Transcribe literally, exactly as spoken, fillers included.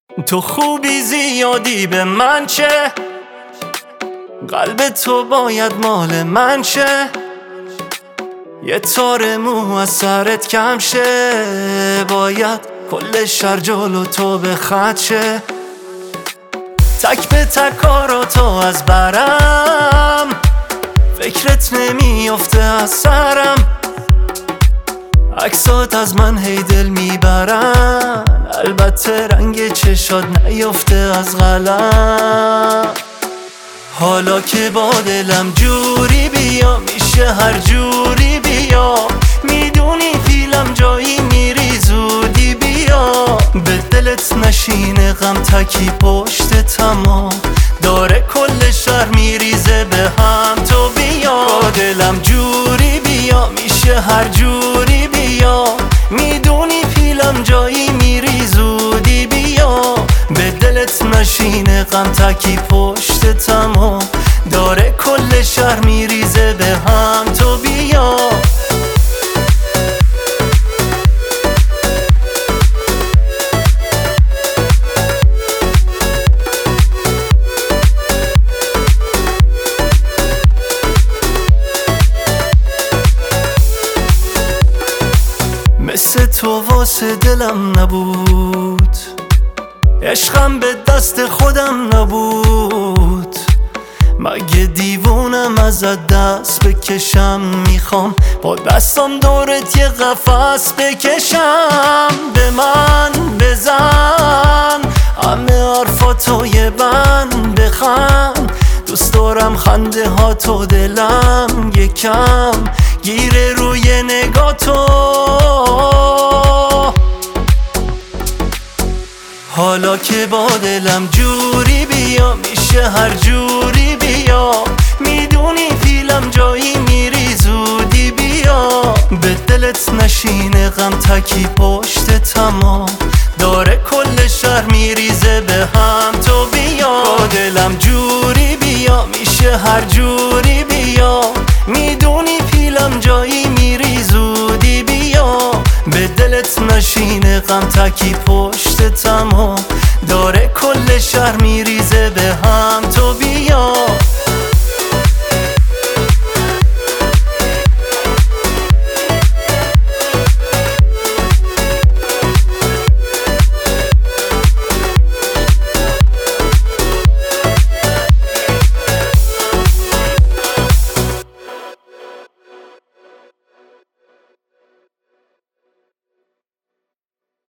تو خوبی زیادی به من چه، قلب تو باید مال من شه. یه تار مو از سرت کم شه، باید کل شهر جلو تو به خط شه. تک به تک کاراتو از برم، فکرت نمیافته از سرم. عکسات از من هی دل میبرن، البته رنگ چشات نیافته از قلم. حالا که با دلم جوری بیا، میشه هر جوری بیا. میدونی پیلم جایی میری زودی بیا. به دلت نشینه غم تکی پشت تمام، داره کل شهر میریزه به هم. تو بیا با دلم جوری بیا، میشه هر جوری بیا. میدونی پیلم جایی میری زودی بیا. به دلت نشینه غم تکی پشت تمام، داره کل شهر میریزه به هم. تو بیا مثل تو واسه دلم نبود، عشقم به دست خودم نبود. مگه دیوونم ازت دست بکشم، میخوام با دستم دورت یه قفس بکشم. به من بزن همه حرفاتو یه بند بخند، دوست دارم خنده ها تو دلم یکم گیره روی نگاه تو. حالا که با دلم جوری بیا، میشه هر جوری بیا. میدونی پیلم جایی میری زودی بیا. به دلت نشینه غم تکی پشت تمام، داره کل شهر میریزه به هم. تو بیا با دلم جوری بیا، میشه هر جوری بیا. میدونی پیلم جایی میری زودی بیا. به دلت نشینه غم تکی پشت تمام، داره کل شهر میریزه به هم. تو بیا